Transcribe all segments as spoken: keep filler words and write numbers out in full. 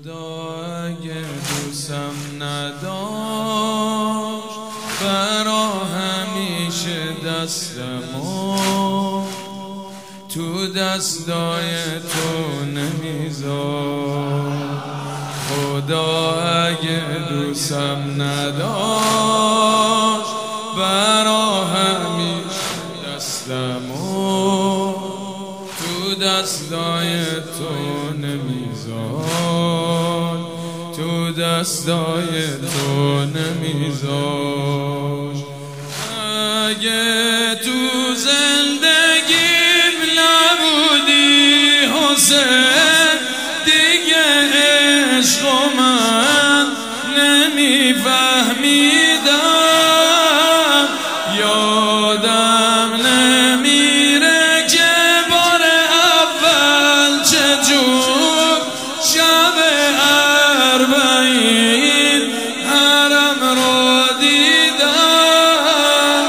خدا اگه دوستم نداشت برا همیشه دستمو تو دستای تو نمیذار. خدا اگه دوستم نداشت برا همیشه دستمو تو دستای تو نمیذار، تو دستای تو نمیذار. اگه تو زندگیم نبودی حسین دیگه عشق من نمیفهمیدم. یادم نمیره که بار اول چجور شب اربعین حرم رو دیدم.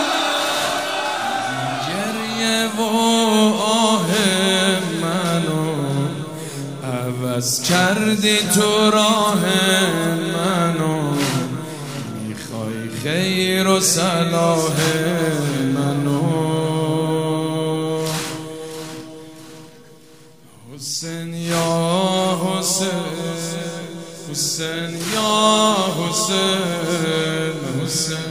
گریه و آه منو عوض کردی تو راه منو، میخوای خیر و صلاح منو. حسین یا حسین، حسین یا حسین، حسین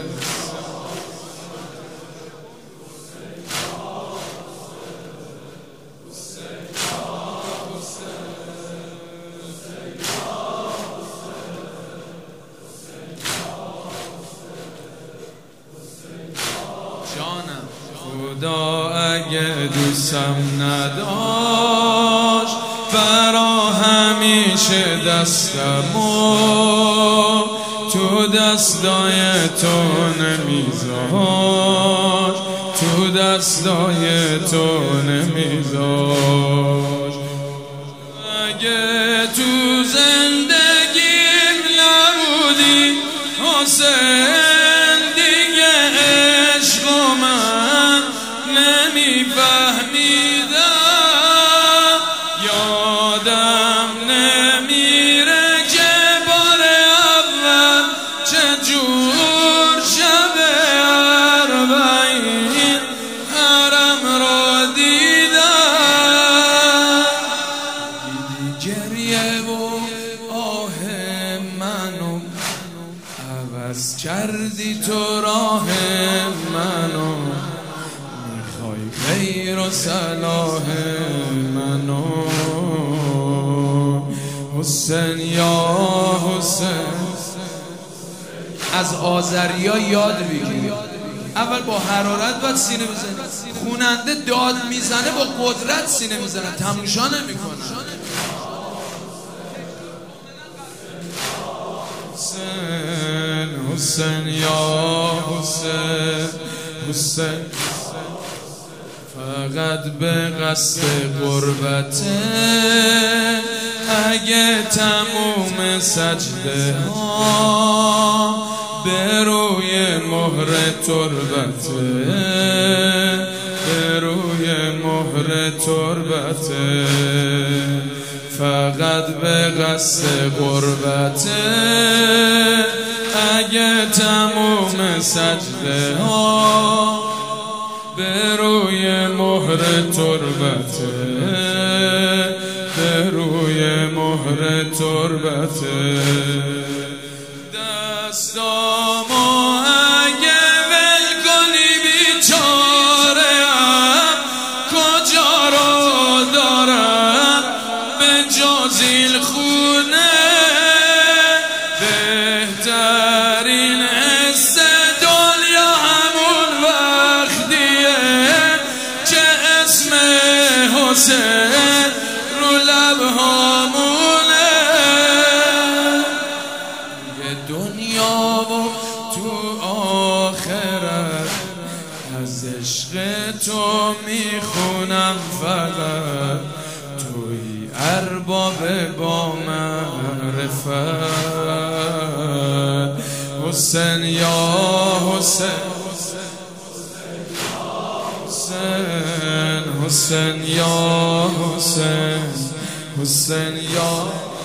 جانم. خدا اگه دوستم نداشت برا همیشه دستمو تو دستای تو نمیذار، تو دستای تو نمیذار. اگه تو زندگیم نبودی حسین دیگه عشق من نمیفهمیدم. یادم نمیره که بار اول چجور شب اربعین حرم رو دیدم. دیدی گریه و آه منو عوض کردی تو راه منو، میخوای خیر و صلاح منو. حسین یا حسین. از آذریا یاد بگیر، اول با حرارت باید سینه بزنه. خوننده داد میزنه با قدرت سینه میزنه، تماشا نمیکنه. حسین حسین یا حسین، حسین فقط به قصد قربته. اگه تموم سجده ها به روی مهر تربته، به روی مهر تربته، فقط به قصد قربته. اگه تموم سجده ها به روی مهر تربته، به روی مهر تربته. دستامو اگه ول کنی بیچاره‌ام کجا رو دارم به جز این خونه. بهترین حس دنیا همون وقتیه که اسم حسین رو لبهامونه. یه دنیا و تو آخرت از عشق تو میخونم، فقط توی ارباب با معرفت. حسین یا حسین، حسین حسین یا حسین، حسین یا